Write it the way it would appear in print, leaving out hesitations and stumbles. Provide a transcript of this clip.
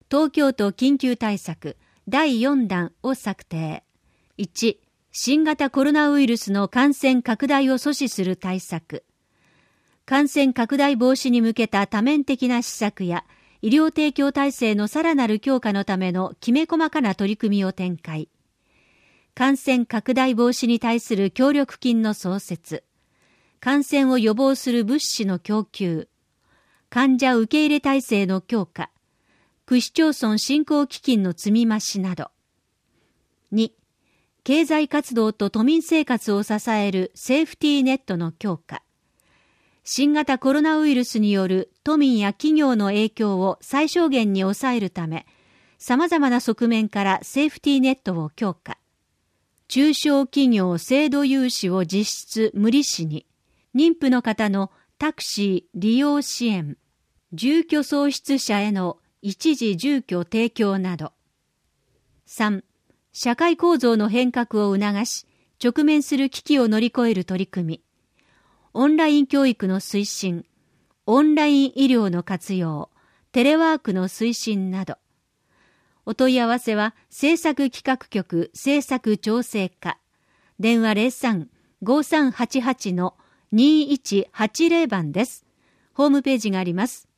東京都緊急対策第4弾を策定。1、新型コロナウイルスの感染拡大を阻止する対策。感染拡大防止に向けた多面的な施策や医療提供体制のさらなる強化のためのきめ細かな取り組みを展開。感染拡大防止に対する協力金の創設。感染を予防する物資の供給。患者受け入れ体制の強化。区市町村振興基金の積み増しなど。2、経済活動と都民生活を支えるセーフティーネットの強化。新型コロナウイルスによる都民や企業の影響を最小限に抑えるため、様々な側面からセーフティーネットを強化。中小企業制度融資を実質無利子に、妊婦の方のタクシー利用支援、住居喪失者への一時住居提供など。3、社会構造の変革を促し、直面する危機を乗り越える取り組み。オンライン教育の推進、オンライン医療の活用、テレワークの推進など。お問い合わせは、政策企画局政策調整課、電話 03-5388-2180 番です。ホームページがあります。